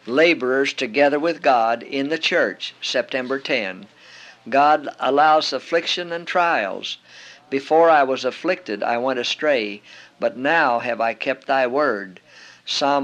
Laborers together with God in the church, September 10. God allows affliction and trials. Before I was afflicted, I went astray, but now have I kept thy word. Psalm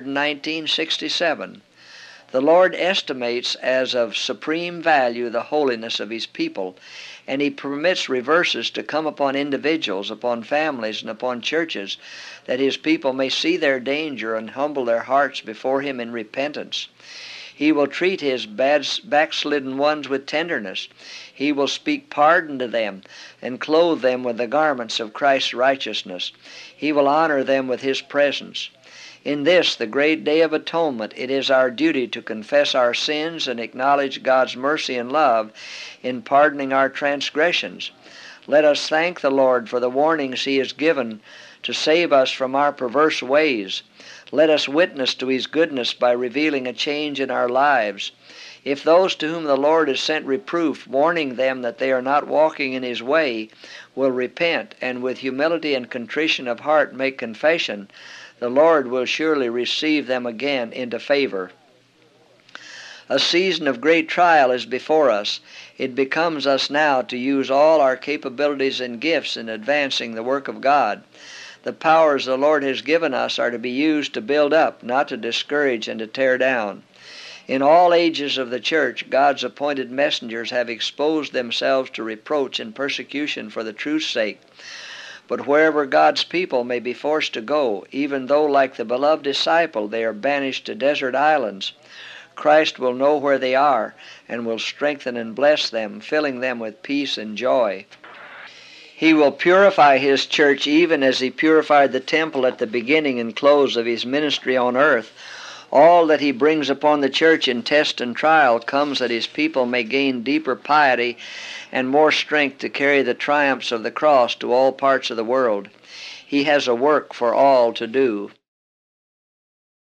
119:67. The Lord estimates as of supreme value the holiness of his people, and he permits reverses to come upon individuals, upon families, and upon churches, that his people may see their danger and humble their hearts before him in repentance. He will treat his backslidden ones with tenderness. He will speak pardon to them and clothe them with the garments of Christ's righteousness. He will honor them with his presence. In this, the great day of atonement, it is our duty to confess our sins and acknowledge God's mercy and love in pardoning our transgressions. Let us thank the Lord for the warnings he has given to save us from our perverse ways. Let us witness to his goodness by revealing a change in our lives. If those to whom the Lord has sent reproof, warning them that they are not walking in his way, will repent and with humility and contrition of heart make confession, the Lord will surely receive them again into favor. A season of great trial is before us. It becomes us now to use all our capabilities and gifts in advancing the work of God. The powers the Lord has given us are to be used to build up, not to discourage and to tear down. In all ages of the church, God's appointed messengers have exposed themselves to reproach and persecution for the truth's sake. But wherever God's people may be forced to go, even though like the beloved disciple they are banished to desert islands, Christ will know where they are and will strengthen and bless them, filling them with peace and joy. He will purify his church even as he purified the temple at the beginning and close of his ministry on earth. All that he brings upon the church in test and trial comes that his people may gain deeper piety and more strength to carry the triumphs of the cross to all parts of the world. He has a work for all to do.